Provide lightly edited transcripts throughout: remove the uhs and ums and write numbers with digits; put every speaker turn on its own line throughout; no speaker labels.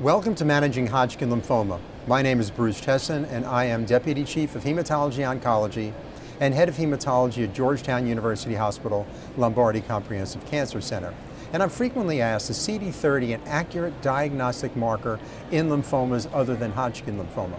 Welcome to Managing Hodgkin Lymphoma. My name is Bruce Tessin and I am Deputy Chief of Hematology Oncology and Head of Hematology at Georgetown University Hospital Lombardi Comprehensive Cancer Center. And I'm frequently asked, is CD30 an accurate diagnostic marker in lymphomas other than Hodgkin lymphoma?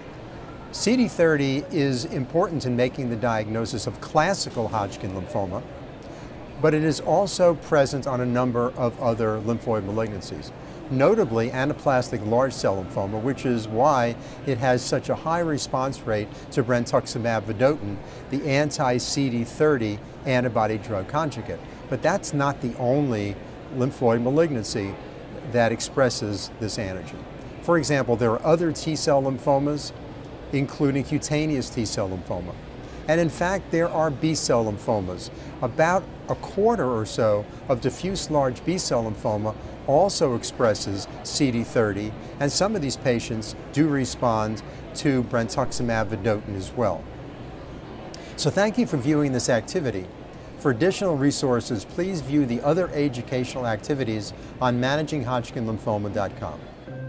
CD30 is important in making the diagnosis of classical Hodgkin lymphoma, but it is also present on a number of other lymphoid malignancies, notably anaplastic large cell lymphoma, which is why it has such a high response rate to brentuximab vedotin, the anti-CD30 antibody drug conjugate. But that's not the only lymphoid malignancy that expresses this antigen. For example, there are other T-cell lymphomas, including cutaneous T-cell lymphoma. And in fact, there are B-cell lymphomas. About a quarter or so of diffuse large B-cell lymphoma also expresses CD30, and some of these patients do respond to brentuximab vedotin as well. So thank you for viewing this activity. For additional resources, please view the other educational activities on managinghodgkinlymphoma.com.